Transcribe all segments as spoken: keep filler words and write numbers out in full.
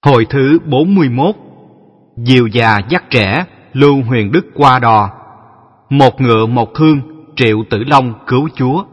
Hồi thứ bốn mươi mốt. Diều già dắt trẻ, Lưu Huyền Đức qua đò. Một ngựa một thương, Triệu Tử Long cứu chúa.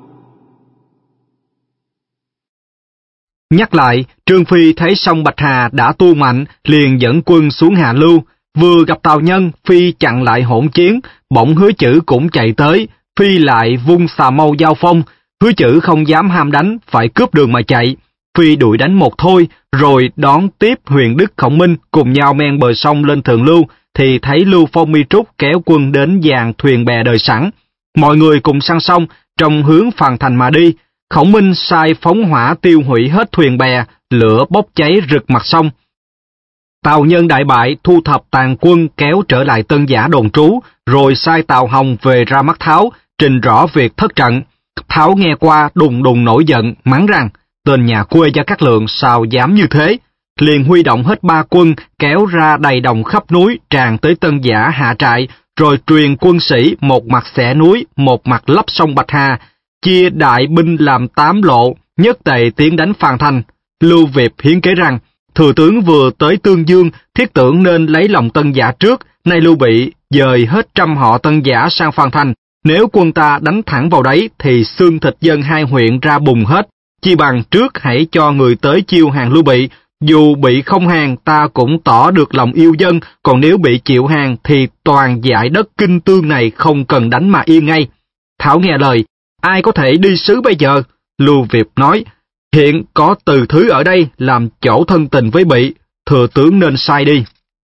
Nhắc lại, Trương Phi thấy sông Bạch Hà đã tu mạnh, liền dẫn quân xuống hạ lưu. Vừa gặp Tào Nhân, Phi chặn lại hỗn chiến, bỗng Hứa Chử cũng chạy tới. Phi lại vung xà mâu giao phong, Hứa Chử không dám ham đánh, phải cướp đường mà chạy. Phi đuổi đánh một thôi, rồi đón tiếp Huyền Đức Khổng Minh cùng nhau men bờ sông lên thượng lưu, thì thấy Lưu Phong Mi Trúc kéo quân đến dàn thuyền bè đợi sẵn. Mọi người cùng sang sông, trong hướng Phàn Thành mà đi. Khổng Minh sai phóng hỏa tiêu hủy hết thuyền bè, lửa bốc cháy rực mặt sông. Tào Nhân đại bại, thu thập tàn quân kéo trở lại Tân Giả đồn trú, rồi sai Tào Hồng về ra mắt Tháo, trình rõ việc thất trận. Tháo nghe qua đùng đùng nổi giận, mắng rằng, tên nhà quê Gia Cát Lượng sao dám như thế, liền huy động hết ba quân kéo ra đầy đồng khắp núi tràn tới Tân Giả hạ trại, rồi truyền quân sĩ một mặt xẻ núi, một mặt lấp sông Bạch Hà, chia đại binh làm tám lộ, nhất tề tiến đánh Phàn Thành. Lưu Việt hiến kế rằng, thừa tướng vừa tới Tương Dương, thiết tưởng nên lấy lòng Tân Giả trước, nay Lưu Bị dời hết trăm họ Tân Giả sang Phàn Thành, nếu quân ta đánh thẳng vào đấy thì xương thịt dân hai huyện ra bùng hết. Chi bằng trước hãy cho người tới chiêu hàng Lưu Bị, dù bị không hàng ta cũng tỏ được lòng yêu dân, còn nếu bị chịu hàng thì toàn dải đất Kinh Tương này không cần đánh mà yên ngay. Thảo nghe lời, ai có thể đi sứ bây giờ? Lưu Việt nói, hiện có Từ Thứ ở đây làm chỗ thân tình với Bị, thừa tướng nên sai đi.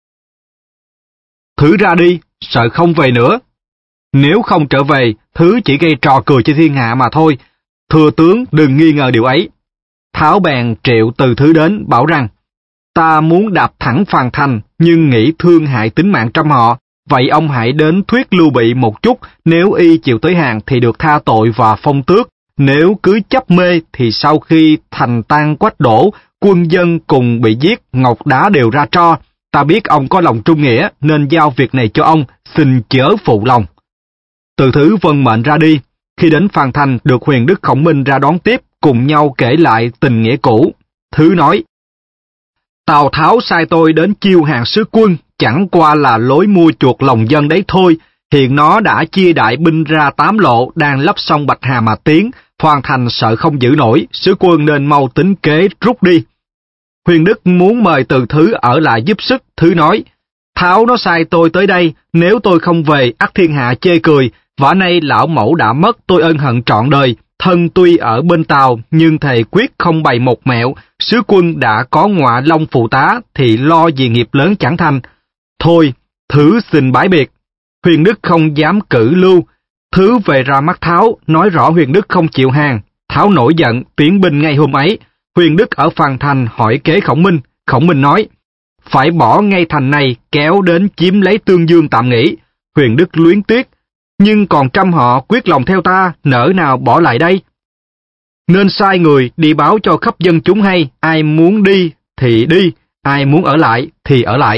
Thứ ra đi, sợ không về nữa. Nếu không trở về, Thứ chỉ gây trò cười cho thiên hạ mà thôi. Thừa tướng đừng nghi ngờ điều ấy. Tháo bèn triệu Từ Thứ đến, bảo rằng, ta muốn đạp thẳng Phàn Thành, nhưng nghĩ thương hại tính mạng trăm họ. Vậy ông hãy đến thuyết Lưu Bị một chút, nếu y chịu tới hàng thì được tha tội và phong tước. Nếu cứ chấp mê thì sau khi thành tan quách đổ, quân dân cùng bị giết, ngọc đá đều ra tro. Ta biết ông có lòng trung nghĩa nên giao việc này cho ông, xin chớ phụ lòng. Từ Thứ vâng mệnh ra đi. Khi đến Phàn Thành được Huyền Đức Khổng Minh ra đón tiếp, cùng nhau kể lại tình nghĩa cũ. Thứ nói, Tào Tháo sai tôi đến chiêu hàng sứ quân, chẳng qua là lối mua chuộc lòng dân đấy thôi. Hiện nó đã chia đại binh ra tám lộ, đang lấp sông Bạch Hà mà tiến. Phàn Thành sợ không giữ nổi, sứ quân nên mau tính kế rút đi. Huyền Đức muốn mời Từ Thứ ở lại giúp sức. Thứ nói, Tháo nó sai tôi tới đây, nếu tôi không về, ắt thiên hạ chê cười. Vả nay lão mẫu đã mất, tôi ân hận trọn đời. Thân tuy ở bên Tàu, nhưng thề quyết không bày một mẹo. Sứ quân đã có Ngọa Long phụ tá, thì lo gì nghiệp lớn chẳng thành. Thôi, Thứ xin bái biệt. Huyền Đức không dám cử lưu. Thứ về ra mắt Tháo, nói rõ Huyền Đức không chịu hàng. Tháo nổi giận, tiến binh ngay hôm ấy. Huyền Đức ở Phàn Thành hỏi kế Khổng Minh. Khổng Minh nói, phải bỏ ngay thành này, kéo đến chiếm lấy Tương Dương tạm nghỉ. Huyền Đức luyến tiếc, nhưng còn trăm họ quyết lòng theo ta, nỡ nào bỏ lại đây. Nên sai người đi báo cho khắp dân chúng hay, ai muốn đi thì đi, ai muốn ở lại thì ở lại.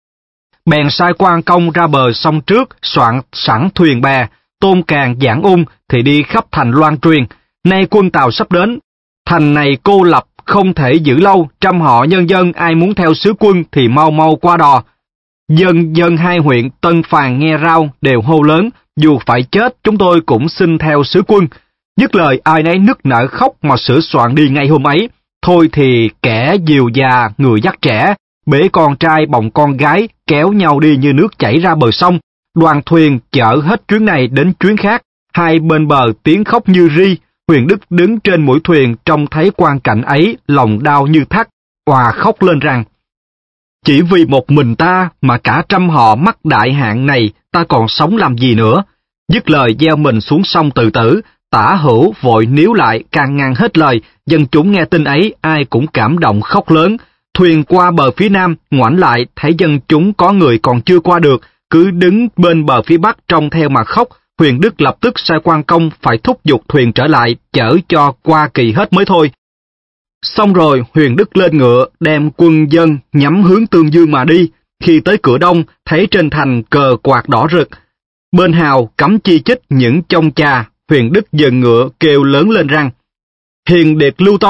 Bèn sai quan công ra bờ sông trước, soạn sẵn thuyền bè, Tôn Càn Giảng Ung thì đi khắp thành loan truyền. Nay quân Tàu sắp đến, thành này cô lập, không thể giữ lâu, trăm họ nhân dân ai muốn theo sứ quân thì mau mau qua đò. Dân dân hai huyện Tân Phàn nghe rao đều hô lớn, dù phải chết chúng tôi cũng xin theo sứ quân. Dứt lời ai nấy nức nở khóc mà sửa soạn đi ngay hôm ấy. Thôi thì kẻ diều già, người dắt trẻ, bế con trai bồng con gái, kéo nhau đi như nước chảy ra bờ sông. Đoàn thuyền chở hết chuyến này đến chuyến khác, hai bên bờ tiếng khóc như ri. Huyền Đức đứng trên mũi thuyền trông thấy quang cảnh ấy, lòng đau như thắt, òa khóc lên rằng, chỉ vì một mình ta mà cả trăm họ mắc đại hạn này, ta còn sống làm gì nữa. Dứt lời gieo mình xuống sông tự tử. Tả Hữu vội níu lại, can ngăn hết lời. Dân chúng nghe tin ấy, ai cũng cảm động khóc lớn. Thuyền qua bờ phía nam, ngoảnh lại thấy dân chúng có người còn chưa qua được, cứ đứng bên bờ phía bắc trông theo mà khóc. Huyền Đức lập tức sai quan công phải thúc giục thuyền trở lại, chở cho qua kỳ hết mới thôi. Xong rồi Huyền Đức lên ngựa, đem quân dân nhắm hướng Tương Dương mà đi. Khi tới cửa đông, thấy trên thành cờ quạt đỏ rực. Bên hào cắm chi chích những chông trà. Huyền Đức dừng ngựa kêu lớn lên rằng, Hiền điệt Lưu Tông,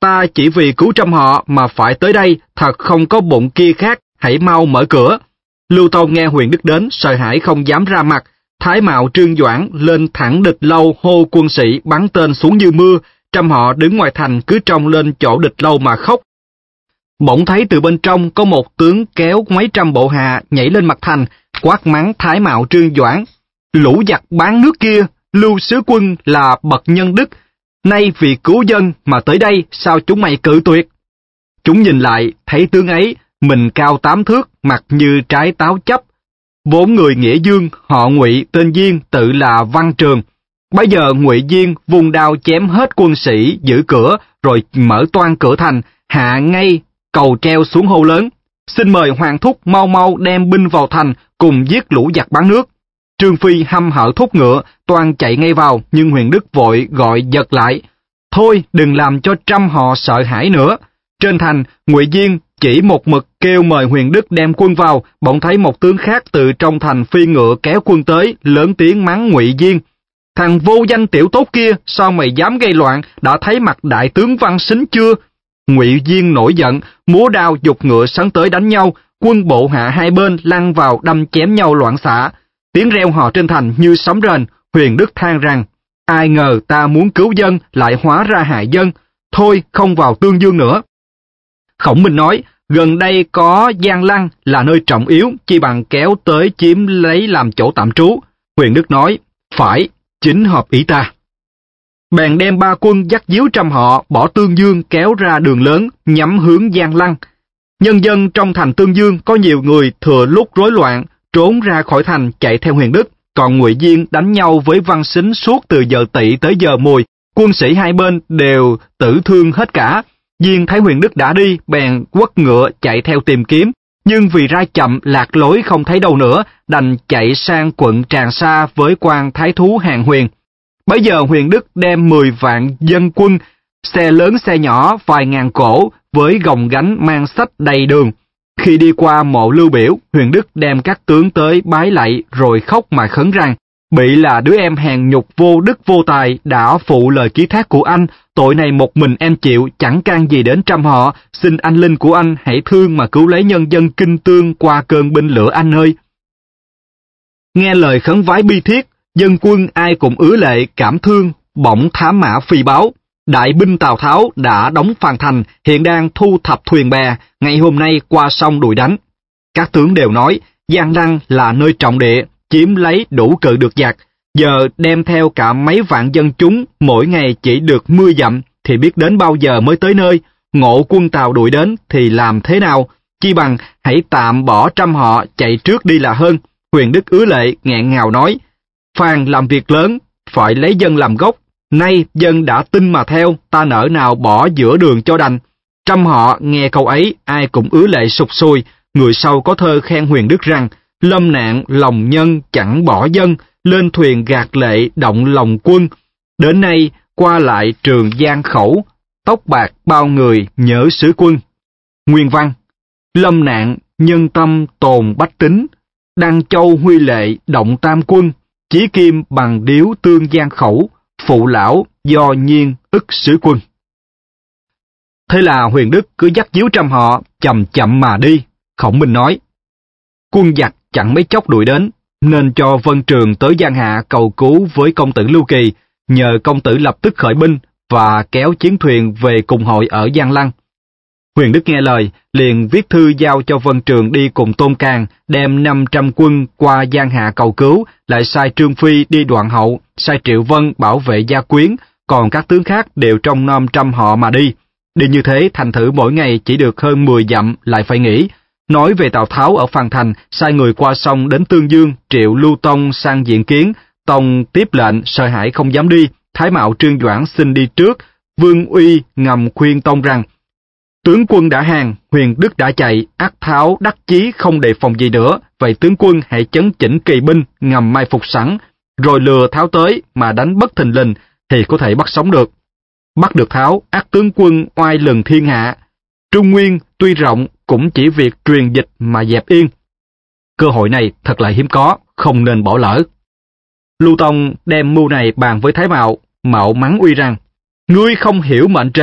ta chỉ vì cứu trăm họ mà phải tới đây, thật không có bụng kia khác, hãy mau mở cửa. Lưu Tông nghe Huyền Đức đến, sợ hãi không dám ra mặt. Thái Mạo Trương Doãn lên thẳng địch lâu hô quân sĩ bắn tên xuống như mưa, trăm họ đứng ngoài thành cứ trông lên chỗ địch lâu mà khóc. Bỗng thấy từ bên trong có một tướng kéo mấy trăm bộ hạ nhảy lên mặt thành, quát mắng Thái Mạo Trương Doãn: lũ giặc bán nước kia, Lưu sứ quân là bậc nhân đức, nay vì cứu dân mà tới đây, sao chúng mày cự tuyệt? Chúng nhìn lại, thấy tướng ấy, mình cao tám thước, mặt như trái táo chấp. Vốn người Nghĩa Dương, họ Ngụy, tên Diên, tự là Văn Trường. Bây giờ Ngụy Diên vung đao chém hết quân sĩ giữ cửa, rồi mở toang cửa thành, hạ ngay cầu treo xuống hô lớn: xin mời hoàng thúc mau mau đem binh vào thành, cùng giết lũ giặc bán nước. Trương Phi hăm hở thúc ngựa, toan chạy ngay vào, nhưng Huyền Đức vội gọi giật lại: thôi, đừng làm cho trăm họ sợ hãi nữa. Trên thành, Ngụy Diên chỉ một mực kêu mời Huyền Đức đem quân vào, bỗng thấy một tướng khác từ trong thành phi ngựa kéo quân tới, lớn tiếng mắng Ngụy Diên: thằng vô danh tiểu tốt kia, sao mày dám gây loạn, đã thấy mặt đại tướng Văn Sính chưa? Ngụy Diên nổi giận, múa đao giục ngựa sấn tới đánh nhau, quân bộ hạ hai bên lăn vào đâm chém nhau loạn xạ. Tiếng reo hò trên thành như sấm rền. Huyền Đức than rằng: ai ngờ ta muốn cứu dân lại hóa ra hại dân, thôi không vào Tương Dương nữa. Khổng Minh nói: gần đây có Giang Lăng là nơi trọng yếu, chi bằng kéo tới chiếm lấy làm chỗ tạm trú. Huyền Đức nói: phải, chính hợp ý ta. Bèn đem ba quân dắt díu trăm họ bỏ Tương Dương kéo ra đường lớn nhắm hướng Giang Lăng. Nhân dân trong thành Tương Dương có nhiều người thừa lúc rối loạn trốn ra khỏi thành chạy theo Huyền Đức, còn Ngụy Diên đánh nhau với Văn Sính suốt từ giờ Tỵ tới giờ Mùi, quân sĩ hai bên đều tử thương hết cả. Diên thấy Huyền Đức đã đi, bèn quất ngựa chạy theo tìm kiếm, nhưng vì ra chậm lạc lối không thấy đâu nữa, đành chạy sang quận Tràng Sa với quan thái thú Hàn Huyền. Bấy giờ Huyền Đức đem mười vạn dân quân, xe lớn xe nhỏ vài ngàn cỗ với gồng gánh mang sách đầy đường. Khi đi qua mộ Lưu Biểu, Huyền Đức đem các tướng tới bái lạy rồi khóc mà khấn rằng: bị là đứa em hèn nhục vô đức vô tài đã phụ lời ký thác của anh, tội này một mình em chịu, chẳng can gì đến trăm họ, xin anh linh của anh hãy thương mà cứu lấy nhân dân Kinh Tương qua cơn binh lửa anh ơi. Nghe lời khấn vái bi thiết, dân quân ai cũng ứa lệ cảm thương, bỗng thám mã phi báo: đại binh Tào Tháo đã đóng Phàn Thành, hiện đang thu thập thuyền bè, ngày hôm nay qua sông đuổi đánh. Các tướng đều nói Giang Lăng là nơi trọng địa, chiếm lấy đủ cự được giặc, giờ đem theo cả mấy vạn dân chúng, mỗi ngày chỉ được mười dặm, thì biết đến bao giờ mới tới nơi. Ngộ quân Tào đuổi đến thì làm thế nào? Chi bằng hãy tạm bỏ trăm họ chạy trước đi là hơn. Huyền Đức ứa lệ nghẹn ngào nói: Phàn làm việc lớn, phải lấy dân làm gốc. Nay dân đã tin mà theo, ta nỡ nào bỏ giữa đường cho đành. Trăm họ nghe câu ấy, ai cũng ứa lệ sụp sùi. Người sau có thơ khen Huyền Đức rằng: lâm nạn lòng nhân chẳng bỏ dân, lên thuyền gạt lệ động lòng quân. Đến nay qua lại Trường Giang khẩu, tóc bạc bao người nhớ sứ quân. Nguyên văn: lâm nạn nhân tâm tồn bách tính, Đăng Châu huy lệ động tam quân, chí kim bằng điếu tương Giang khẩu, phụ lão do nhiên ức sứ quân. Thế là Huyền Đức cứ dắt díu trăm họ chậm chậm mà đi. Khổng Minh nói: quân giặc chẳng mấy chốc đuổi đến, nên cho Vân Trường tới Giang Hạ cầu cứu với công tử Lưu Kỳ, nhờ công tử lập tức khởi binh và kéo chiến thuyền về cùng hội ở Giang Lăng. Huyền Đức nghe lời, liền viết thư giao cho Vân Trường đi cùng Tôn Càn, đem năm trăm quân qua Giang Hạ cầu cứu, lại sai Trương Phi đi Đoạn Hậu, sai Triệu Vân bảo vệ Gia Quyến, còn các tướng khác đều trong năm trăm họ mà đi. Đi như thế thành thử mỗi ngày chỉ được hơn mười dặm lại phải nghỉ. Nói về Tào Tháo ở Phàn Thành, sai người qua sông đến Tương Dương, triệu Lưu Tông sang diện kiến. Tông tiếp lệnh, sợ hãi không dám đi. Thái Mạo Trương Doãn xin đi trước. Vương Uy ngầm khuyên Tông rằng: tướng quân đã hàng, Huyền Đức đã chạy, ắt Tháo đắc chí không đề phòng gì nữa. Vậy tướng quân hãy chấn chỉnh kỳ binh, ngầm mai phục sẵn, rồi lừa Tháo tới mà đánh bất thình lình thì có thể bắt sống được. Bắt được Tháo, ắt tướng quân oai lừng thiên hạ. Trung Nguyên tuy rộng, cũng chỉ việc truyền dịch mà dẹp yên. Cơ hội này thật là hiếm có, không nên bỏ lỡ. Lưu Tông đem mưu này bàn với Thái Mạo. Mạo mắng Uy rằng: ngươi không hiểu mệnh trời,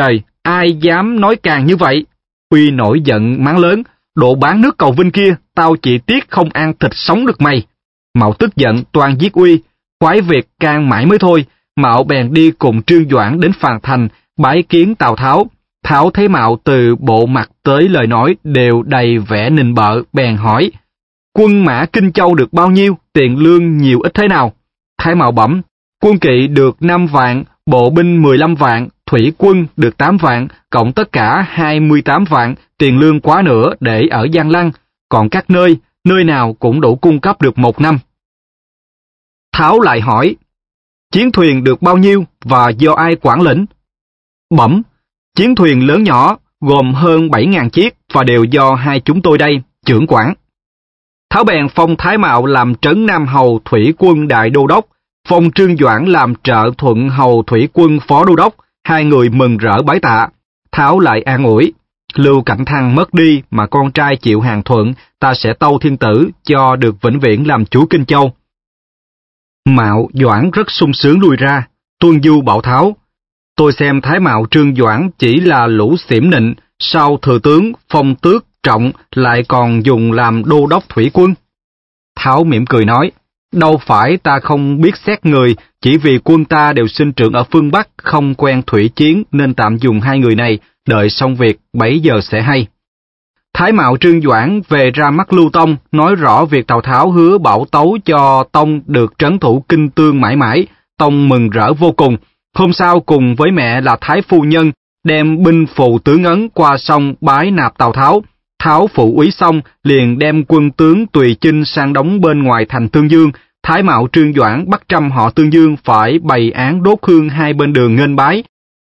ai dám nói càng như vậy? Uy nổi giận mắng lớn, đồ bán nước cầu vinh kia, tao chỉ tiếc không ăn thịt sống được mày. Mạo tức giận toan giết Uy, khoái việc can mãi mới thôi. Mạo bèn đi cùng Trương Doãn đến Phàn Thành, bái kiến Tào Tháo. Tháo thấy Mạo từ bộ mặt tới lời nói đều đầy vẻ nịnh bợ, bèn hỏi, quân mã Kinh Châu được bao nhiêu, tiền lương nhiều ít thế nào? Thái Mạo bẩm, quân kỵ được năm vạn, bộ binh mười lăm vạn, thủy quân được tám vạn, cộng tất cả hai mươi tám vạn, tiền lương quá nửa để ở Giang Lăng, còn các nơi, nơi nào cũng đủ cung cấp được một năm. Tháo lại hỏi, chiến thuyền được bao nhiêu và do ai quản lĩnh? Bẩm, chiến thuyền lớn nhỏ gồm hơn bảy ngàn chiếc và đều do hai chúng tôi đây, trưởng quản. Tháo bèn phong Thái Mạo làm trấn Nam Hầu thủy quân đại đô đốc, phong Trương Doãn làm trợ thuận hầu thủy quân phó đô đốc, hai người mừng rỡ bái tạ. Tháo lại an ủi, Lưu Cảnh Thăng mất đi mà con trai chịu hàng thuận, ta sẽ tâu thiên tử cho được vĩnh viễn làm chúa Kinh Châu. Mạo Doãn rất sung sướng lui ra, tuân du bảo Tháo, tôi xem Thái Mạo Trương Doãn chỉ là lũ xỉm nịnh, sau thừa tướng phong tước trọng lại còn dùng làm đô đốc thủy quân. Tháo mỉm cười nói, đâu phải ta không biết xét người, chỉ vì quân ta đều sinh trưởng ở phương Bắc, không quen thủy chiến nên tạm dùng hai người này, đợi xong việc bấy giờ sẽ hay. Thái Mạo Trương Doãn về ra mắt Lưu Tông, nói rõ việc Tào Tháo hứa bảo tấu cho Tông được trấn thủ Kinh Tương mãi mãi. Tông mừng rỡ vô cùng. Hôm sau cùng với mẹ là Thái Phu Nhân đem binh phù tướng ấn qua sông bái nạp Tào Tháo. Tháo phụ úy xong liền đem quân tướng Tùy Chinh sang đóng bên ngoài thành Tương Dương. Thái Mạo Trương Doãn bắt trăm họ Tương Dương phải bày án đốt hương hai bên đường nghênh bái.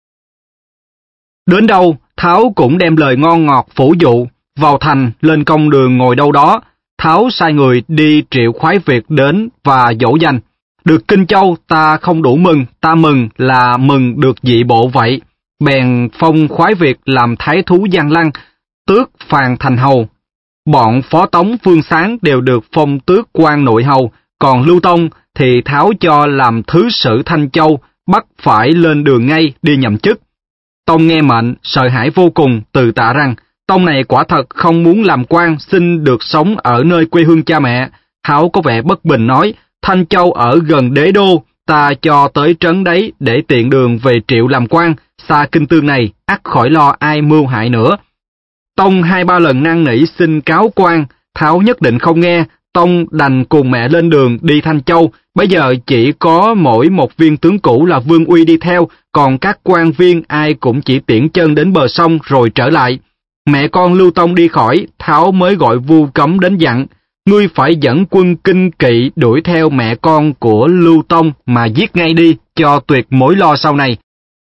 Đến đâu, Tháo cũng đem lời ngon ngọt phủ dụ. Vào thành, lên công đường ngồi đâu đó, Tháo sai người đi triệu khoái Việt đến và dỗ dành. Được Kinh Châu ta không đủ mừng, ta mừng là mừng được dị bộ vậy. Bèn phong khoái Việt làm thái thú Giang Lăng, tước Phàn Thành hầu. Bọn phó tống Vương Sáng đều được phong tước quan nội hầu, còn Lưu Tông thì Tháo cho làm thứ sử Thanh Châu, bắt phải lên đường ngay đi nhậm chức. Tông nghe mệnh, sợ hãi vô cùng, từ tạ rằng, Tông này quả thật không muốn làm quan, xin được sống ở nơi quê hương cha mẹ. Tháo có vẻ bất bình nói, Thanh Châu ở gần đế đô, ta cho tới trấn đấy để tiện đường về triệu làm quan, xa Kinh Tương này, ắt khỏi lo ai mưu hại nữa. Tông hai ba lần năn nỉ xin cáo quan, Tháo nhất định không nghe. Tông đành cùng mẹ lên đường đi Thanh Châu, bây giờ chỉ có mỗi một viên tướng cũ là Vương Uy đi theo, còn các quan viên ai cũng chỉ tiễn chân đến bờ sông rồi trở lại. Mẹ con Lưu Tông đi khỏi, Tháo mới gọi Vu Cấm đến dặn, ngươi phải dẫn quân kinh kỵ đuổi theo mẹ con của Lưu Tông mà giết ngay đi, cho tuyệt mối lo sau này.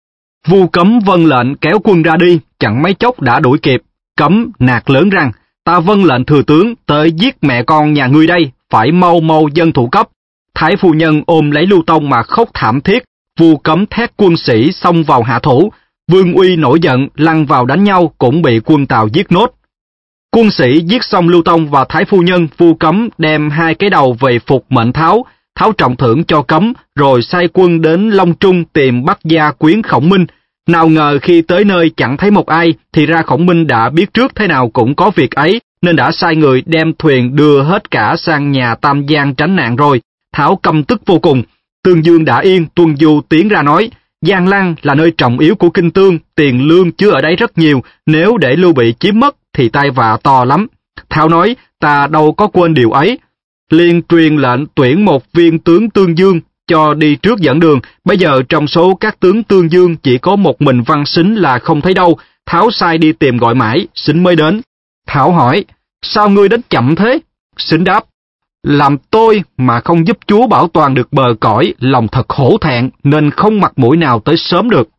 Vu Cấm vâng lệnh kéo quân ra đi, chẳng mấy chốc đã đuổi kịp. Cấm nạt lớn rằng, ta vâng lệnh thừa tướng tới giết mẹ con nhà ngươi đây, phải mau mau dân thủ cấp. Thái Phu Nhân ôm lấy Lưu Tông mà khóc thảm thiết. Vu Cấm thét quân sĩ xông vào hạ thủ. Vương Uy nổi giận lăn vào đánh nhau, cũng bị quân Tào giết nốt. Quân sĩ giết xong Lưu Tông và Thái Phu Nhân, Vu Cấm đem hai cái đầu về phục mệnh Tháo. Tháo trọng thưởng cho Cấm, rồi sai quân đến Long Trung tìm bắt gia quyến Khổng Minh. Nào ngờ khi tới nơi chẳng thấy một ai, thì ra Khổng Minh đã biết trước thế nào cũng có việc ấy, nên đã sai người đem thuyền đưa hết cả sang nhà Tam Giang tránh nạn rồi. Tháo căm tức vô cùng. Tương Dương đã yên, Tuân Du tiến ra nói, Giang Lăng là nơi trọng yếu của Kinh Tương, tiền lương chứa ở đấy rất nhiều, nếu để Lưu Bị chiếm mất thì tai vạ to lắm. Tháo nói, ta đâu có quên điều ấy. Liền truyền lệnh tuyển một viên tướng Tương Dương cho đi trước dẫn đường. Bây giờ trong số các tướng Tương Dương chỉ có một mình Văn Sính là không thấy đâu. Tháo sai đi tìm gọi mãi, Sính mới đến. Tháo hỏi, sao ngươi đến chậm thế? Sính đáp, làm tôi mà không giúp chúa bảo toàn được bờ cõi, lòng thật hổ thẹn, nên không mặt mũi nào tới sớm được.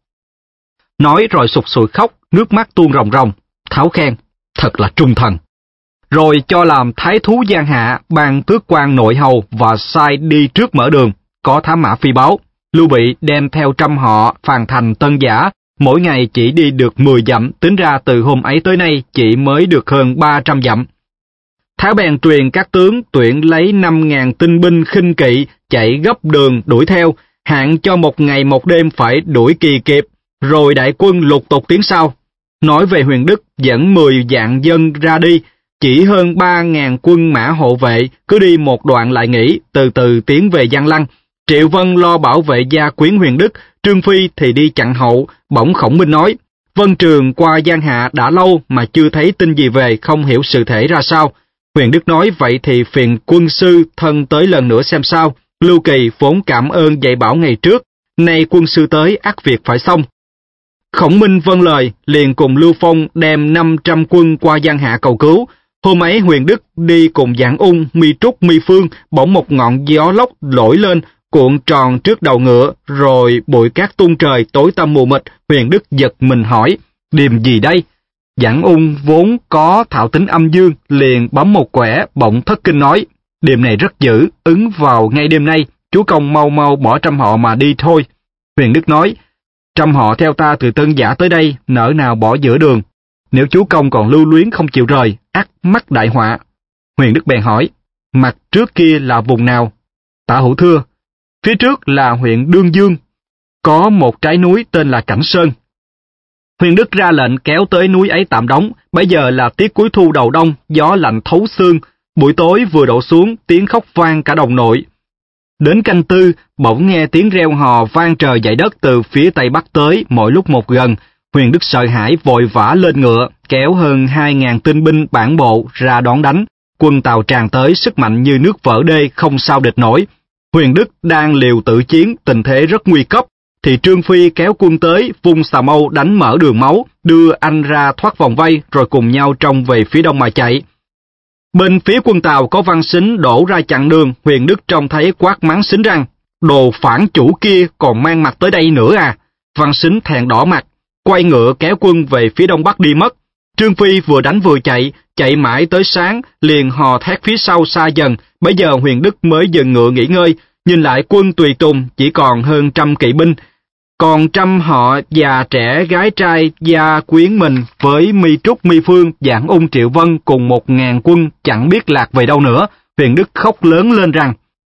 Nói rồi sụt sùi khóc, nước mắt tuôn ròng ròng. Tháo khen, thật là trung thần. Rồi cho làm thái thú Giang Hạ, ban tước quan nội hầu và sai đi trước mở đường. Có thám mã phi báo, Lưu Bị đem theo trăm họ Phàn Thành Tân Giả, mỗi ngày chỉ đi được mười dặm, tính ra từ hôm ấy tới nay chỉ mới được hơn ba trăm dặm. Tháo bèn truyền các tướng tuyển lấy năm ngàn tinh binh khinh kỵ chạy gấp đường đuổi theo, hạn cho một ngày một đêm phải đuổi kỳ kịp. Rồi đại quân lục tục tiến sau. Nói về Huyền Đức dẫn mười vạn dân ra đi, chỉ hơn ba ngàn quân mã hộ vệ, cứ đi một đoạn lại nghỉ, từ từ tiến về Giang Lăng. Triệu Vân lo bảo vệ gia quyến Huyền Đức, Trương Phi thì đi chặn hậu. Bỗng Khổng Minh nói, Vân Trường qua Giang Hạ đã lâu mà chưa thấy tin gì về, không hiểu sự thể ra sao. Huyền Đức nói, vậy thì phiền quân sư thân tới lần nữa xem sao. Lưu Kỳ vốn cảm ơn dạy bảo ngày trước, nay quân sư tới ắt việc phải xong. Khổng Minh vâng lời, liền cùng Lưu Phong đem năm trăm quân qua Giang Hạ cầu cứu. Hôm ấy Huyền Đức đi cùng Giảng Ung, Mi Trúc, Mi Phương, bỗng một ngọn gió lốc nổi lên, cuộn tròn trước đầu ngựa, rồi bụi cát tung trời tối tăm mù mịt. Huyền Đức giật mình hỏi, điềm gì đây? Giảng Ung vốn có thạo tính âm dương, liền bấm một quẻ, bỗng thất kinh nói, điềm này rất dữ, ứng vào ngay đêm nay, chúa công mau mau bỏ trăm họ mà đi thôi. Huyền Đức nói, trăm họ theo ta từ Tân Giả tới đây, nỡ nào bỏ giữa đường. Nếu chúa công còn lưu luyến không chịu rời, ắt mắc đại họa. Huyền Đức bèn hỏi, mặt trước kia là vùng nào? Tả Hữu thưa, phía trước là huyện Đương Dương, có một trái núi tên là Cảnh Sơn. Huyền Đức ra lệnh kéo tới núi ấy tạm đóng. Bây giờ là tiết cuối thu đầu đông, gió lạnh thấu xương, buổi tối vừa đổ xuống, tiếng khóc vang cả đồng nội. Đến canh tư, bỗng nghe tiếng reo hò vang trời dậy đất từ phía tây bắc tới, mỗi lúc một gần. Huyền Đức sợ hãi vội vã lên ngựa, kéo hơn hai ngàn tinh binh bản bộ ra đón đánh. Quân Tào tràn tới, sức mạnh như nước vỡ đê, không sao địch nổi. Huyền Đức đang liều tự chiến, tình thế rất nguy cấp, thì Trương Phi kéo quân tới, vung xà mâu đánh mở đường máu, đưa anh ra thoát vòng vây, rồi cùng nhau trông về phía đông mà chạy. Bên phía quân Tào có Văn Sính đổ ra chặn đường. Huyền Đức trông thấy quát mắng Sính rằng, đồ phản chủ kia còn mang mặt tới đây nữa à? Văn Sính thẹn đỏ mặt, quay ngựa kéo quân về phía đông bắc đi mất. Trương Phi vừa đánh vừa chạy, chạy mãi tới sáng, liền hò thét phía sau xa dần. Bây giờ Huyền Đức mới dừng ngựa nghỉ ngơi, nhìn lại quân tùy tùng chỉ còn hơn trăm kỵ binh. Còn trăm họ già trẻ gái trai gia quyến mình với Mi Trúc, Mi Phương, Giảng Ung, Triệu Vân cùng một ngàn quân chẳng biết lạc về đâu nữa. Huyền Đức khóc lớn lên rằng,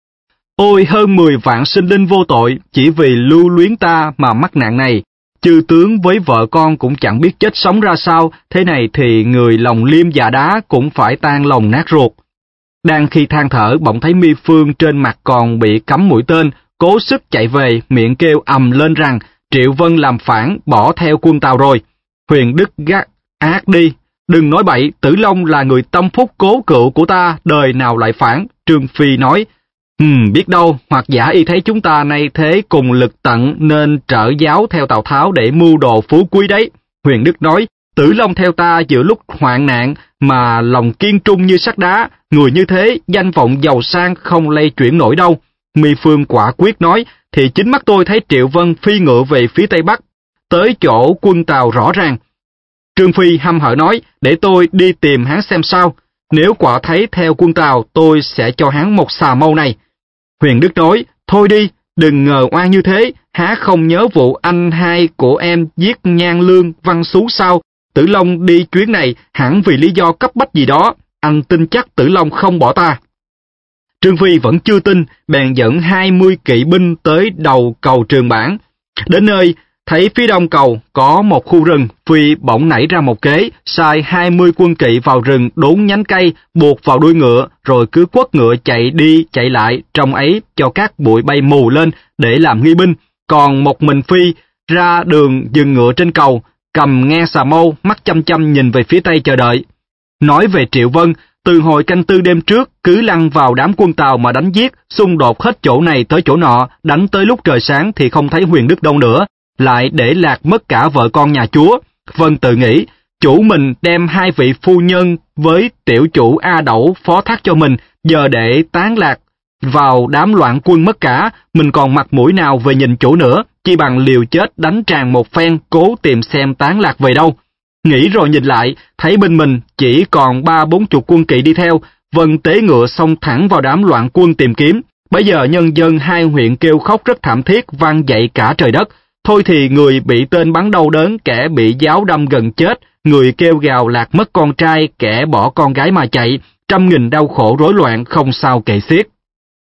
ôi hơn mười vạn sinh linh vô tội, chỉ vì lưu luyến ta mà mắc nạn này. Chư tướng với vợ con cũng chẳng biết chết sống ra sao, thế này thì người lòng liêm dạ đá cũng phải tan lòng nát ruột. Đang khi than thở, bỗng thấy Mi Phương trên mặt còn bị cắm mũi tên, cố sức chạy về, miệng kêu ầm lên rằng Triệu Vân làm phản, bỏ theo quân Tào rồi. Huyền Đức gắt ác đi, đừng nói bậy, Tử Long là người tâm phúc cố cựu của ta, đời nào lại phản. Trương Phi nói, Ừm, biết đâu, hoặc giả y thấy chúng ta nay thế cùng lực tận nên trợ giáo theo Tào Tháo để mưu đồ phú quý đấy. Huyền Đức nói, Tử Long theo ta giữa lúc hoạn nạn mà lòng kiên trung như sắt đá, người như thế danh vọng giàu sang không lay chuyển nổi đâu. Mi Phương quả quyết nói, thì chính mắt tôi thấy Triệu Vân phi ngựa về phía tây bắc, tới chỗ quân Tào rõ ràng. Trương Phi hăm hở nói, để tôi đi tìm hắn xem sao, nếu quả thấy theo quân Tào tôi sẽ cho hắn một xà mâu này. Huyền Đức nói, thôi đi, đừng ngờ oan như thế, há không nhớ vụ anh hai của em giết Nhan Lương, Văn Xú sao? Tử Long đi chuyến này hẳn vì lý do cấp bách gì đó, anh tin chắc Tử Long không bỏ ta. Trương Phi vẫn chưa tin, bèn dẫn hai mươi kỵ binh tới đầu cầu Trường Bản. Đến nơi, thấy phía đông cầu có một khu rừng, Phi bỗng nảy ra một kế, sai hai mươi quân kỵ vào rừng đốn nhánh cây, buộc vào đuôi ngựa, rồi cứ quất ngựa chạy đi chạy lại, trong ấy cho các bụi bay mù lên để làm nghi binh. Còn một mình Phi ra đường dừng ngựa trên cầu, cầm nghe xà mâu, mắt chăm chăm nhìn về phía tây chờ đợi. Nói về Triệu Vân, từ hồi canh tư đêm trước, cứ lăn vào đám quân Tào mà đánh giết, xung đột hết chỗ này tới chỗ nọ, đánh tới lúc trời sáng thì không thấy Huyền Đức đâu nữa, lại để lạc mất cả vợ con nhà chúa. Vân tự nghĩ, chủ mình đem hai vị phu nhân với tiểu chủ A Đẩu phó thác cho mình, giờ để tán lạc vào đám loạn quân mất cả, mình còn mặt mũi nào về nhìn chủ nữa, chi bằng liều chết đánh tràn một phen, cố tìm xem tán lạc về đâu. Nghĩ rồi nhìn lại, thấy bên mình chỉ còn ba bốn chục quân kỵ đi theo, Vân tế ngựa xông thẳng vào đám loạn quân tìm kiếm. Bây giờ nhân dân hai huyện kêu khóc rất thảm thiết, vang dậy cả trời đất. Thôi thì người bị tên bắn đau đớn, kẻ bị giáo đâm gần chết, người kêu gào lạc mất con trai, kẻ bỏ con gái mà chạy, trăm nghìn đau khổ rối loạn không sao kể xiết.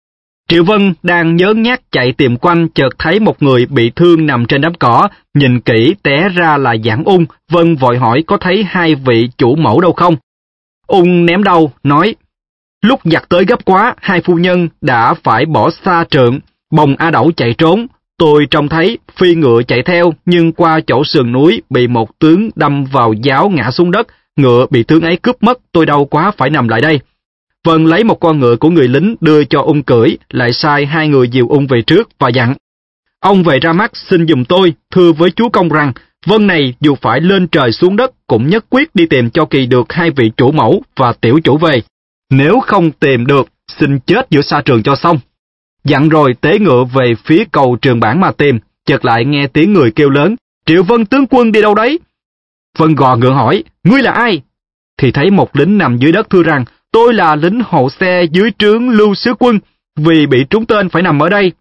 Triệu Vân đang nhớ nhác chạy tìm quanh, chợt thấy một người bị thương nằm trên đám cỏ, nhìn kỹ té ra là Giảng Ung. Vân vội hỏi có thấy hai vị chủ mẫu đâu không. Ung ném đầu, nói, lúc giặc tới gấp quá, hai phu nhân đã phải bỏ xa trượng, bồng A Đẩu chạy trốn. Tôi trông thấy phi ngựa chạy theo, nhưng qua chỗ sườn núi bị một tướng đâm vào giáo ngã xuống đất, ngựa bị tướng ấy cướp mất, tôi đau quá phải nằm lại đây. Vân lấy một con ngựa của người lính đưa cho Ung cưỡi, lại sai hai người dìu Ung về trước và dặn, ông về ra mắt xin giùm tôi, thưa với chúa công rằng, Vân này dù phải lên trời xuống đất cũng nhất quyết đi tìm cho kỳ được hai vị chủ mẫu và tiểu chủ về. Nếu không tìm được, xin chết giữa sa trường cho xong. Dặn rồi tế ngựa về phía cầu Trường Bản mà tìm, chợt lại nghe tiếng người kêu lớn, Triệu Vân tướng quân đi đâu đấy? Vân gò ngựa hỏi, ngươi là ai? Thì thấy một lính nằm dưới đất thưa rằng, tôi là lính hộ xe dưới trướng Lưu Sứ Quân, vì bị trúng tên phải nằm ở đây.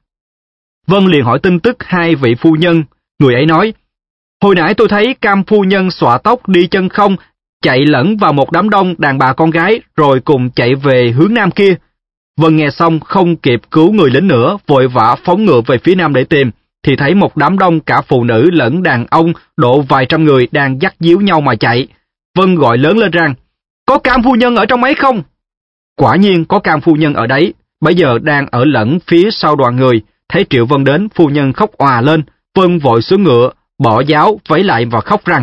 Vân liền hỏi tin tức hai vị phu nhân, người ấy nói, hồi nãy tôi thấy Cam phu nhân xõa tóc đi chân không, chạy lẫn vào một đám đông đàn bà con gái, rồi cùng chạy về hướng nam kia. Vân nghe xong không kịp cứu người lính nữa, vội vã phóng ngựa về phía nam để tìm, thì thấy một đám đông cả phụ nữ lẫn đàn ông độ vài trăm người đang dắt díu nhau mà chạy. Vân gọi lớn lên rằng, có Cam phu nhân ở trong ấy không? Quả nhiên có Cam phu nhân ở đấy, bây giờ đang ở lẫn phía sau đoàn người. Thấy Triệu Vân đến, phu nhân khóc òa lên. Vân vội xuống ngựa, bỏ giáo, vẫy lại và khóc rằng,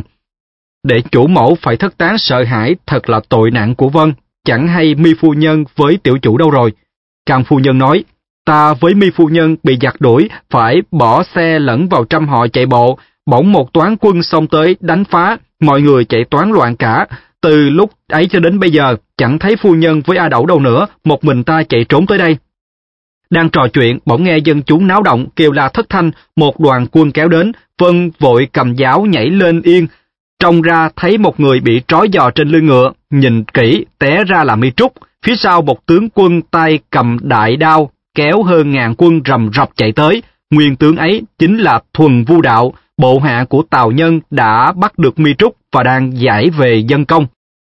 để chủ mẫu phải thất tán sợ hãi, thật là tội nặng của Vân, chẳng hay Mi phu nhân với tiểu chủ đâu rồi. Cam phu nhân nói, ta với Mi phu nhân bị giặc đuổi, phải bỏ xe lẫn vào trăm họ chạy bộ, bỗng một toán quân xông tới đánh phá, mọi người chạy toán loạn cả. Từ lúc ấy cho đến bây giờ, chẳng thấy phu nhân với A Đẩu đâu nữa, một mình ta chạy trốn tới đây. Đang trò chuyện, bỗng nghe dân chúng náo động, kêu la thất thanh, một đoàn quân kéo đến. Vân vội cầm giáo nhảy lên yên, trông ra thấy một người bị trói giò trên lưng ngựa, nhìn kỹ té ra là Mi Trúc. Phía sau một tướng quân tay cầm đại đao, kéo hơn ngàn quân rầm rập chạy tới. Nguyên tướng ấy chính là Thuần Vu Đạo, bộ hạ của Tào Nhân đã bắt được Mi Trúc và đang giải về dân công.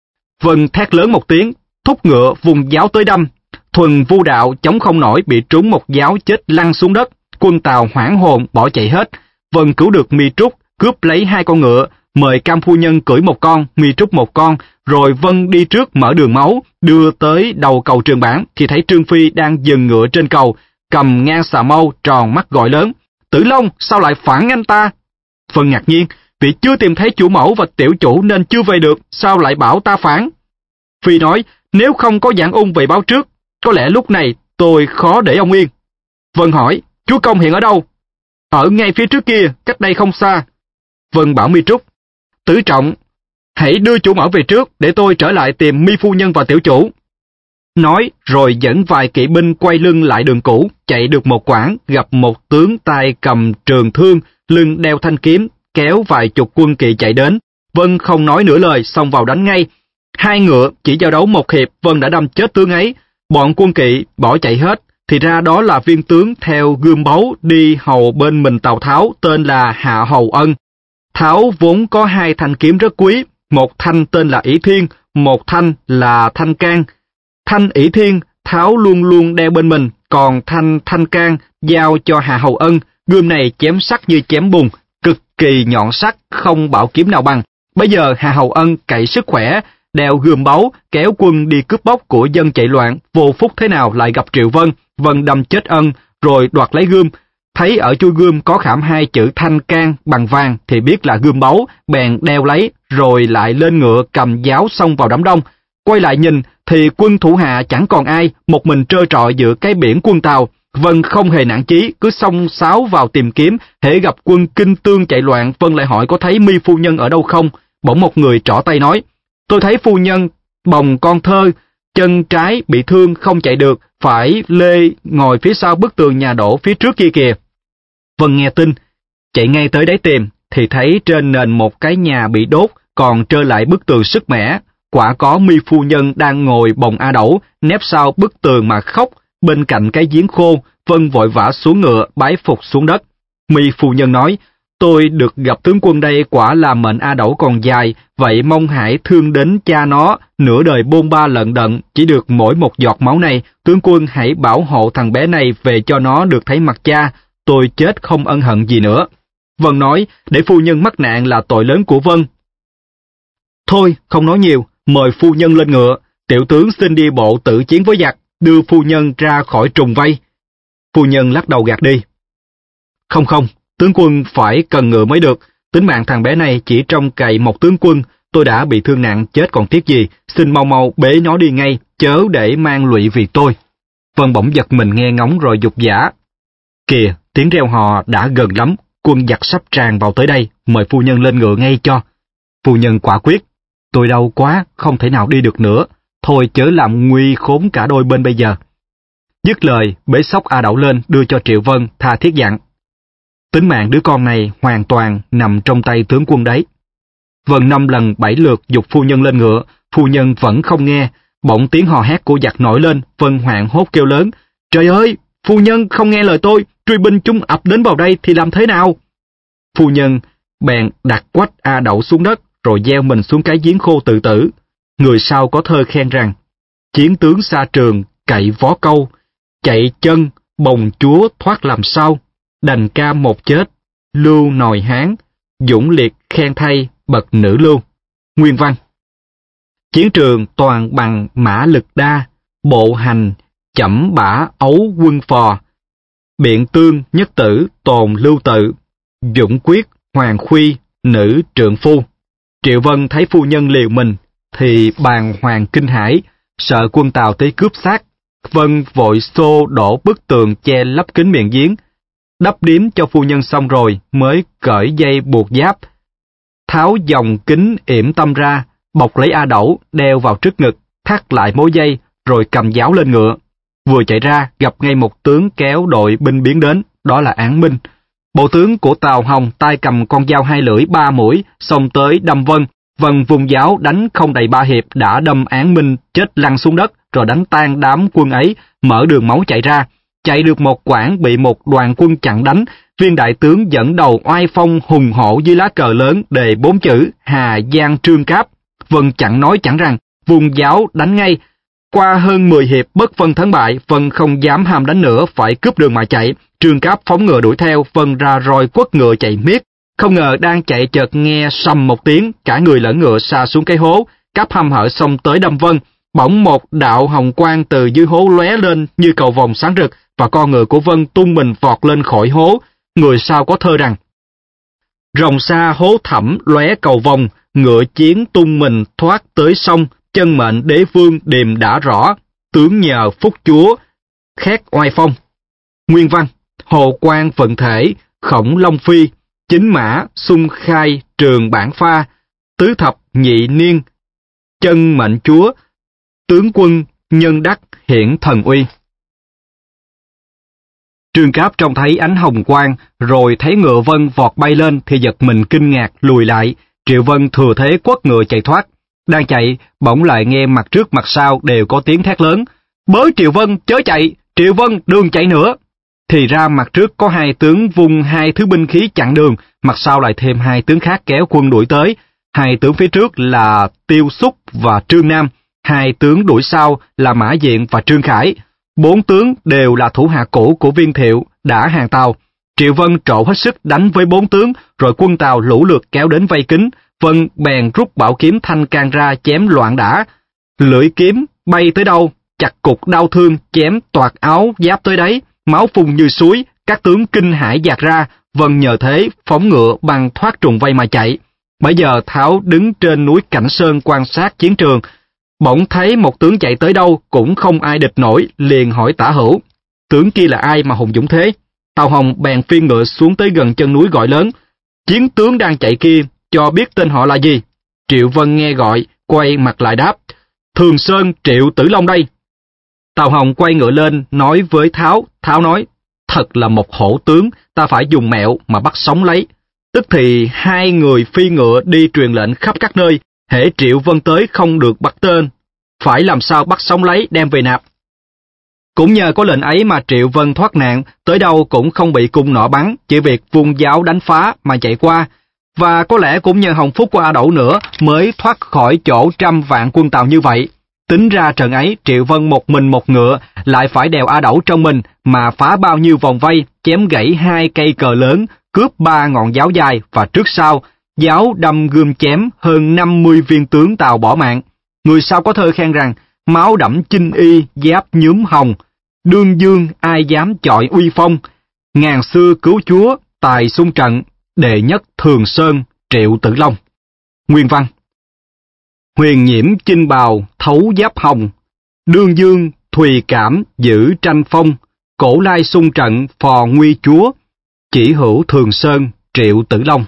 Vân thét lớn một tiếng, thúc ngựa vùng giáo tới đâm. Thuần Vu Đạo chống không nổi, bị trúng một giáo chết lăn xuống đất. Quân Tào hoảng hồn bỏ chạy hết. Vân cứu được Mi Trúc, cướp lấy hai con ngựa, mời Cam phu nhân cưỡi một con, Mi Trúc một con, rồi Vân đi trước mở đường máu, đưa tới đầu cầu Trường Bản, thì thấy Trương Phi đang dừng ngựa trên cầu, cầm ngang xà mâu, tròn mắt gọi lớn, Tử Long, sao lại phản anh ta? Vân ngạc nhiên, vì chưa tìm thấy chủ mẫu và tiểu chủ nên chưa về được, sao lại bảo ta phản? Phi nói, nếu không có Giảng Ung về báo trước, có lẽ lúc này tôi khó để ông yên. Vân hỏi, chúa công hiện ở đâu? Ở ngay phía trước kia, cách đây không xa. Vân bảo Mi Trúc, Tử Trọng, hãy đưa chủ mẫu về trước, để tôi trở lại tìm Mi phu nhân và tiểu chủ. Nói rồi dẫn vài kỵ binh quay lưng lại đường cũ, chạy được một quãng, gặp một tướng tay cầm trường thương, lưng đeo thanh kiếm, kéo vài chục quân kỵ chạy đến. Vân không nói nửa lời, xông vào đánh ngay. Hai ngựa chỉ giao đấu một hiệp, Vân đã đâm chết tướng ấy. Bọn quân kỵ bỏ chạy hết, thì ra đó là viên tướng theo gươm báu đi hầu bên mình Tào Tháo, tên là Hạ Hầu Ân. Tháo vốn có hai thanh kiếm rất quý, một thanh tên là Ỷ Thiên, một thanh là Thanh Can. Thanh Ỷ Thiên Tháo luôn luôn đeo bên mình, còn thanh Thanh Can giao cho Hạ Hầu Ân. Gươm này chém sắc như chém bùn, cực kỳ nhọn sắc, không bảo kiếm nào bằng. Bây giờ Hạ Hầu Ân cậy sức khỏe, đeo gươm báu, kéo quân đi cướp bóc của dân chạy loạn, vô phúc thế nào lại gặp Triệu Vân. Vân đâm chết Ân, rồi đoạt lấy gươm. Thấy ở chui gươm có khảm hai chữ Thanh Can bằng vàng thì biết là gươm báu, bèn đeo lấy, rồi lại lên ngựa cầm giáo xông vào đám đông. Quay lại nhìn thì quân thủ hạ chẳng còn ai, một mình trơ trọi giữa cái biển quân Tàu. Vân không hề nản chí, cứ xông xáo vào tìm kiếm. Hễ gặp quân kinh tương chạy loạn, Vân lại hỏi có thấy Mi phu nhân ở đâu không. Bỗng một người trỏ tay nói, tôi thấy phu nhân bồng con thơ, chân trái bị thương không chạy được, phải lê ngồi phía sau bức tường nhà đổ phía trước kia kìa. Vân nghe tin, chạy ngay tới đấy tìm, thì thấy trên nền một cái nhà bị đốt, còn trơ lại bức tường sứt mẻ. Quả có Mi phu nhân đang ngồi bồng A Đẩu, nép sau bức tường mà khóc, bên cạnh cái giếng khô. Vân vội vã xuống ngựa, bái phục xuống đất. Mi phu nhân nói, Tôi được gặp tướng quân đây quả là mệnh A Đẩu còn dài, vậy mong hãy thương đến cha nó, nửa đời bôn ba lận đận, chỉ được mỗi một giọt máu này, tướng quân hãy bảo hộ thằng bé này về cho nó được thấy mặt cha, tôi chết không ân hận gì nữa. Vân nói, để phu nhân mắc nạn là tội lớn của Vân. Thôi, không nói nhiều, mời phu nhân lên ngựa, tiểu tướng xin đi bộ tự chiến với giặc, đưa phu nhân ra khỏi trùng vây. Phu nhân lắc đầu gạt đi. Không không, tướng quân phải cần ngựa mới được, tính mạng thằng bé này chỉ trông cậy một tướng quân, tôi đã bị thương nặng chết còn tiếc gì, xin mau mau bế nó đi ngay, chớ để mang lụy vì tôi. Vân bỗng giật mình nghe ngóng rồi dục giả. Kìa, tiếng reo hò đã gần lắm, quân giặc sắp tràn vào tới đây, mời phu nhân lên ngựa ngay cho. Phu nhân quả quyết, tôi đau quá, không thể nào đi được nữa, thôi chớ làm nguy khốn cả đôi bên bây giờ. Dứt lời, bế xốc A Đẩu lên đưa cho Triệu Vân tha thiết dặn. Tính mạng đứa con này hoàn toàn nằm trong tay tướng quân đấy. Vân năm lần bảy lượt giục phu nhân lên ngựa, phu nhân vẫn không nghe, bỗng tiếng hò hét của giặc nổi lên, Vân hoảng hốt kêu lớn, trời ơi, phu nhân không nghe lời tôi, truy binh chúng ập đến vào đây thì làm thế nào? Phu nhân bèn đặt quách A Đẩu xuống đất, rồi gieo mình xuống cái giếng khô tự tử. Người sau có thơ khen rằng, chiến tướng xa trường, cậy vó câu, chạy chân, bồng chúa thoát làm sao, đành cam một chết, lưu nòi Hán, dũng liệt khen thay, bậc nữ lưu. Nguyên văn. Chiến trường toàn bằng mã lực đa, bộ hành, chẩm bả ấu quân phò, biện tương nhất tử tồn lưu tự, dũng quyết hoàng khuy nữ trượng phu. Triệu Vân thấy phu nhân liều mình, thì bàng hoàng kinh hãi, sợ quân Tào tới cướp xác. Vân vội xô đổ bức tường che lấp kín miệng giếng, đắp điếm cho phu nhân xong rồi mới cởi dây buộc giáp, tháo dòng kính yểm tâm ra, bọc lấy A Đẩu, đeo vào trước ngực, thắt lại mối dây, rồi cầm giáo lên ngựa. Vừa chạy ra, gặp ngay một tướng kéo đội binh biến đến, đó là Án Minh. Bộ tướng của Tào Hồng tay cầm con dao hai lưỡi ba mũi, xông tới đâm Vân. Vân vùng giáo đánh không đầy ba hiệp đã đâm Án Minh chết lăn xuống đất, rồi đánh tan đám quân ấy, mở đường máu chạy ra. Chạy được một quãng bị một đoàn quân chặn đánh, viên đại tướng dẫn đầu oai phong hùng hổ dưới lá cờ lớn đề bốn chữ Hà Giang Trương Cáp. Vân chẳng nói chẳng rằng, vùng giáo đánh ngay. Qua hơn mười hiệp bất phân thắng bại, Vân không dám ham đánh nữa, phải cướp đường mà chạy. Trương Cáp phóng ngựa đuổi theo, Vân ra roi quất ngựa chạy miết. Không ngờ đang chạy chợt nghe sầm một tiếng, cả người lẫn ngựa sa xuống cái hố. Cáp hăm hở xông tới đâm Vân. Bỗng một đạo hồng quang từ dưới hố lóe lên như cầu vồng sáng rực, và con ngựa của Vân tung mình vọt lên khỏi hố. Người sau có thơ rằng, rồng xa hố thẳm lóe cầu vồng, ngựa chiến tung mình thoát tới sông, chân mệnh đế vương điềm đã rõ, tướng nhờ phúc chúa, khét oai phong. Nguyên văn. Hồ Quang vận thể, khổng long phi, chính mã, xung khai, trường bản pha, tứ thập nhị niên, chân mệnh chúa, tướng quân, nhân đắc, hiển thần uy. Trương Cáp trông thấy ánh hồng quang, rồi thấy ngựa Vân vọt bay lên thì giật mình kinh ngạc lùi lại. Triệu Vân thừa thế quất ngựa chạy thoát. Đang chạy, bỗng lại nghe mặt trước mặt sau đều có tiếng thét lớn. Bới Triệu Vân, chớ chạy, Triệu Vân, đừng chạy nữa. Thì ra mặt trước có hai tướng vung hai thứ binh khí chặn đường, mặt sau lại thêm hai tướng khác kéo quân đuổi tới. Hai tướng phía trước là Tiêu Xúc và Trương Nam, hai tướng đuổi sau là Mã Diện và Trương Khải. Bốn tướng đều là thủ hạ cũ của Viên Thiệu, đã hàng Tàu. Triệu Vân trộn hết sức đánh với bốn tướng, rồi quân Tàu lũ lượt kéo đến vây kín. Vân bèn rút bảo kiếm thanh can ra chém loạn đả. Lưỡi kiếm bay tới đâu, chặt cục đau thương, chém toạc áo giáp tới đấy, máu phun như suối, các tướng kinh hãi dạt ra. Vân nhờ thế phóng ngựa bằng thoát trùng vây mà chạy. Bây giờ Tháo đứng trên núi Cảnh Sơn quan sát chiến trường, bỗng thấy một tướng chạy tới đâu cũng không ai địch nổi, liền hỏi Tả Hữu, tướng kia là ai mà hùng dũng thế? Tào Hồng bèn phi ngựa xuống tới gần chân núi gọi lớn, chiến tướng đang chạy kia, cho biết tên họ là gì? Triệu Vân nghe gọi, quay mặt lại đáp, Thường Sơn Triệu Tử Long đây. Tào Hồng quay ngựa lên, nói với Tháo, Tháo nói, thật là một hổ tướng, ta phải dùng mẹo mà bắt sống lấy. Tức thì hai người phi ngựa đi truyền lệnh khắp các nơi, hễ Triệu Vân tới không được bắt tên, phải làm sao bắt sống lấy đem về nạp. Cũng nhờ có lệnh ấy mà Triệu Vân thoát nạn, tới đâu cũng không bị cung nỏ bắn, chỉ việc vung giáo đánh phá mà chạy qua. Và có lẽ cũng nhờ hồng phúc của A Đẩu nữa mới thoát khỏi chỗ trăm vạn quân Tào như vậy. Tính ra trận ấy, Triệu Vân một mình một ngựa, lại phải đèo A Đẩu trong mình mà phá bao nhiêu vòng vây, chém gãy hai cây cờ lớn, cướp ba ngọn giáo dài và trước sau, giáo đâm gươm chém hơn năm mươi viên tướng Tào bỏ mạng. Người sau có thơ khen rằng, máu đẫm chinh y, giáp nhuốm hồng, đương dương ai dám chọi uy phong, ngàn xưa cứu chúa, tài xung trận, đệ nhất Thường Sơn, Triệu Tử Long. Nguyên văn: Huyền nhiễm chinh bào, thấu giáp hồng, đương dương, thùy cảm, giữ tranh phong, cổ lai xung trận, phò nguy chúa, chỉ hữu Thường Sơn, Triệu Tử Long.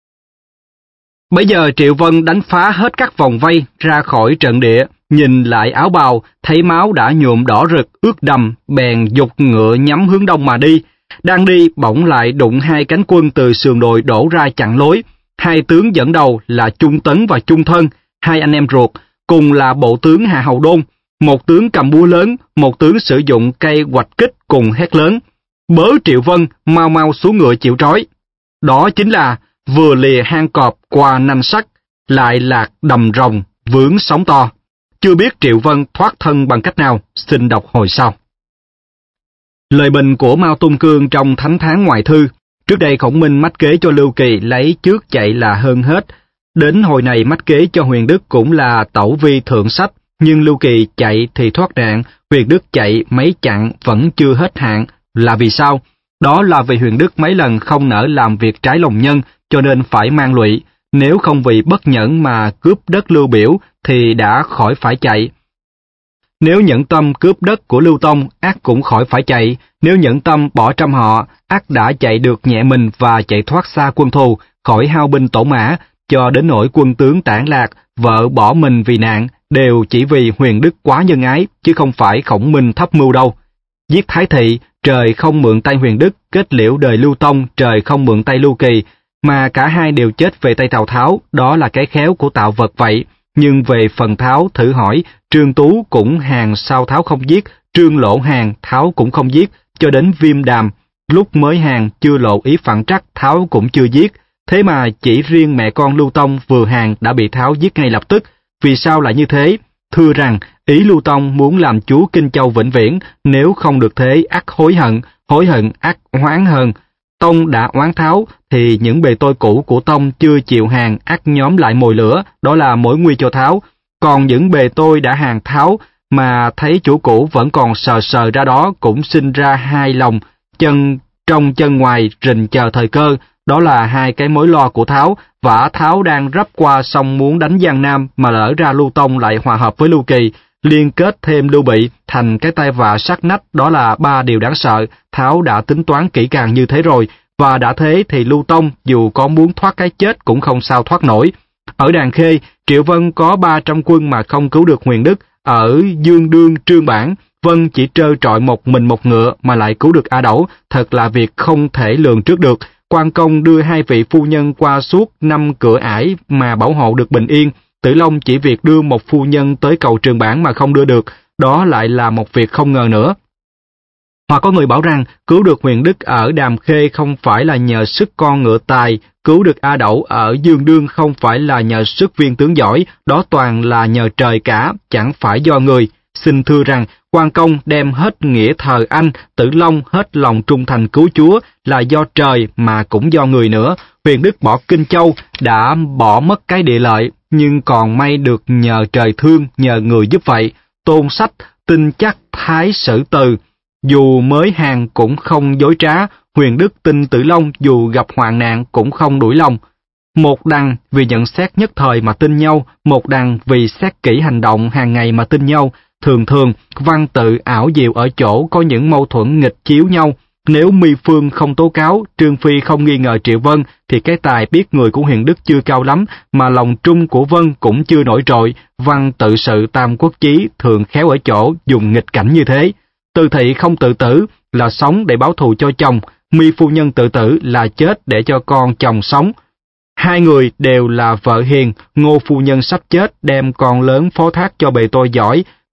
Bây giờ Triệu Vân đánh phá hết các vòng vây ra khỏi trận địa, nhìn lại áo bào, thấy máu đã nhuộm đỏ rực, ướt đầm, bèn giục ngựa nhắm hướng đông mà đi. Đang đi, bỗng lại đụng hai cánh quân từ sườn đồi đổ ra chặn lối. Hai tướng dẫn đầu là Trung Tấn và Trung Thân, hai anh em ruột, cùng là bộ tướng Hạ Hầu Đôn. Một tướng cầm búa lớn, một tướng sử dụng cây hoạch kích cùng hét lớn: Bớ Triệu Vân, mau mau xuống ngựa chịu trói. Đó chính là vừa lìa hang cọp qua nanh sắt, lại lạc đầm rồng, vướng sóng to. Chưa biết Triệu Vân thoát thân bằng cách nào, xin đọc hồi sau. Lời bình của Mao Tung Cương trong Thánh Thán Ngoại Thư. Trước đây Khổng Minh mách kế cho Lưu Kỳ lấy trước chạy là hơn hết. Đến hồi này mách kế cho Huyền Đức cũng là tẩu vi thượng sách, nhưng Lưu Kỳ chạy thì thoát nạn, Huyền Đức chạy mấy chặng vẫn chưa hết hạn. Là vì sao? Đó là vì Huyền Đức mấy lần không nỡ làm việc trái lòng nhân, cho nên phải mang lụy. Nếu không vì bất nhẫn mà cướp đất Lưu Biểu thì đã khỏi phải chạy. Nếu nhẫn tâm cướp đất của Lưu Tông, ác cũng khỏi phải chạy. Nếu nhẫn tâm bỏ trăm họ, ác đã chạy được nhẹ mình và chạy thoát xa quân thù, khỏi hao binh tổ mã, cho đến nỗi quân tướng tản lạc, vợ bỏ mình vì nạn, đều chỉ vì Huyền Đức quá nhân ái, chứ không phải Khổng Minh thấp mưu đâu. Giết Thái Thị, trời không mượn tay Huyền Đức, kết liễu đời Lưu Tông, trời không mượn tay Lưu Kỳ, mà cả hai đều chết về tay Tào Tháo, đó là cái khéo của tạo vật vậy. Nhưng về phần Tháo, thử hỏi, Trương Tú cũng hàng sao Tháo không giết, Trương Lộ hàng Tháo cũng không giết, cho đến Viêm Đàm, lúc mới hàng chưa lộ ý phản trắc Tháo cũng chưa giết, thế mà chỉ riêng mẹ con Lưu Tông vừa hàng đã bị Tháo giết ngay lập tức. Vì sao lại như thế? Thưa rằng, ý Lưu Tông muốn làm chúa Kinh Châu vĩnh viễn, nếu không được thế ắt hối hận, hối hận ắt oán hơn. Tông đã oán Tháo, thì những bề tôi cũ của Tông chưa chịu hàng ắt nhóm lại mồi lửa, đó là mối nguy cho Tháo. Còn những bề tôi đã hàng Tháo, mà thấy chủ cũ vẫn còn sờ sờ ra đó cũng sinh ra hai lòng, chân trong chân ngoài rình chờ thời cơ, đó là hai cái mối lo của Tháo. Vả Tháo đang rắp qua sông muốn đánh Giang Nam, mà lỡ ra Lưu Tông lại hòa hợp với Lưu Kỳ, liên kết thêm Lưu Bị thành cái tai vạ sát nách, đó là ba điều đáng sợ. Tháo đã tính toán kỹ càng như thế rồi, và đã thế thì Lưu Tông dù có muốn thoát cái chết cũng không sao thoát nổi. Ở Đàn Khê, Triệu Vân có ba trăm quân mà không cứu được Huyền Đức. Ở Dương Đương, Trương Bản, Vân chỉ trơ trọi một mình một ngựa mà lại cứu được A Đẩu, thật là việc không thể lường trước được. Quan công đưa hai vị phu nhân qua suốt năm cửa ải mà bảo hộ được bình yên. Tử Long chỉ việc đưa một phu nhân tới cầu Trường Bản mà không đưa được, đó lại là một việc không ngờ nữa. Hoặc có người bảo rằng cứu được Huyền Đức ở Đàm Khê không phải là nhờ sức con ngựa tài, cứu được A Đẩu ở Dương Đương không phải là nhờ sức viên tướng giỏi, đó toàn là nhờ trời cả, chẳng phải do người. Xin thưa rằng, Quan Công đem hết nghĩa thờ anh, Tử Long hết lòng trung thành cứu chúa là do trời mà cũng do người nữa. Huyền Đức bỏ Kinh Châu đã bỏ mất cái địa lợi, nhưng còn may được nhờ trời thương, nhờ người giúp vậy. Tôn Sách tin chắc Thái Sử Từ, dù mới hàng cũng không dối trá. Huyền Đức tin Tử Long dù gặp hoạn nạn cũng không đuổi lòng. Một đằng vì nhận xét nhất thời mà tin nhau, một đằng vì xét kỹ hành động hàng ngày mà tin nhau. Thường thường, văn tự ảo diệu ở chỗ có những mâu thuẫn nghịch chiếu nhau. Nếu Mi Phương không tố cáo, Trương Phi không nghi ngờ Triệu Vân, thì cái tài biết người của Huyền Đức chưa cao lắm, mà lòng trung của Vân cũng chưa nổi trội. Văn tự sự Tam Quốc Chí thường khéo ở chỗ dùng nghịch cảnh như thế. Từ Thị không tự tử là sống để báo thù cho chồng, Mi phu nhân tự tử là chết để cho con chồng sống. Hai người đều là vợ hiền, Ngô phu nhân sắp chết đem con lớn phó thác cho bề tôi giỏi,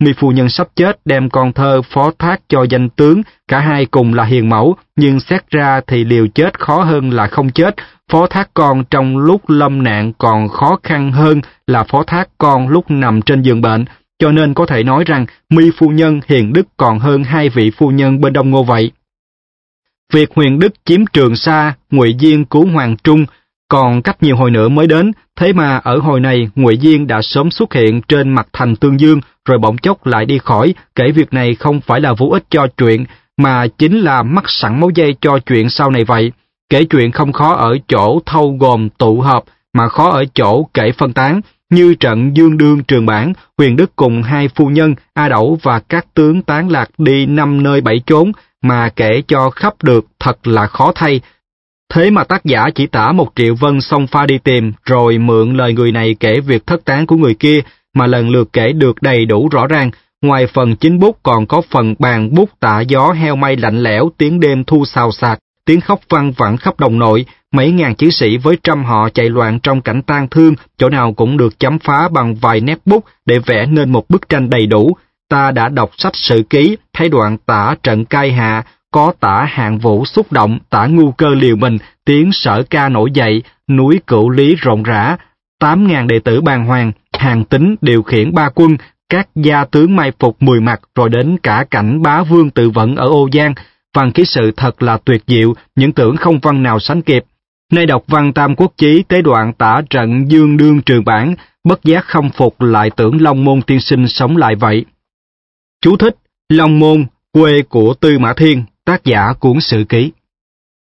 Mi phu nhân sắp chết đem con thơ phó thác cho danh tướng, cả hai cùng là hiền mẫu, nhưng xét ra thì liều chết khó hơn là không chết, phó thác con trong lúc lâm nạn còn khó khăn hơn là phó thác con lúc nằm trên giường bệnh, cho nên có thể nói rằng Mi phu nhân hiền đức còn hơn hai vị phu nhân bên Đông Ngô vậy. Việc Huyền Đức chiếm Trường Sa, Ngụy Diên cứu Hoàng Trung còn cách nhiều hồi nữa mới đến, thế mà ở hồi này Ngụy Diên đã sớm xuất hiện trên mặt thành Tương Dương, rồi bỗng chốc lại đi khỏi. Kể việc này không phải là vô ích cho chuyện, mà chính là mắc sẵn máu dây cho chuyện sau này vậy. Kể chuyện không khó ở chỗ thâu gồm tụ hợp, mà khó ở chỗ kể phân tán. Như trận Dương Đương Trường Bản, Huyền Đức cùng hai phu nhân A Đẩu và các tướng tán lạc đi năm nơi bảy chốn, mà kể cho khắp được thật là khó thay. Thế mà tác giả chỉ tả một Triệu Vân xông pha đi tìm, rồi mượn lời người này kể việc thất tán của người kia, mà lần lượt kể được đầy đủ rõ ràng. Ngoài phần chính bút còn có phần bàn bút tả gió heo may lạnh lẽo, tiếng đêm thu xào xạc, tiếng khóc văng vẳng khắp đồng nội, mấy ngàn chiến sĩ với trăm họ chạy loạn trong cảnh tang thương, chỗ nào cũng được chấm phá bằng vài nét bút để vẽ nên một bức tranh đầy đủ. Ta đã đọc sách sử ký, thấy đoạn tả trận cai hạ, có tả Hạng Vũ xúc động, tả Ngu Cơ liều mình, tiếng Sở Ca nổi dậy, núi Cửu Lý rộn rã, tám ngàn đệ tử bàng hoàng, Hàn Tín điều khiển ba quân, các gia tướng mai phục mười mặt, rồi đến cả cảnh bá vương tự vận ở Ô Giang. Văn ký sự thật là tuyệt diệu, những tưởng không văn nào sánh kịp. Nay đọc văn Tam Quốc Chí tới đoạn tả trận Dương Đương Trường Bản, bất giác khâm phục lại tưởng Long Môn tiên sinh sống lại vậy. Chú thích: Long Môn, quê của Tư Mã Thiên, tác giả cuốn Sử Ký.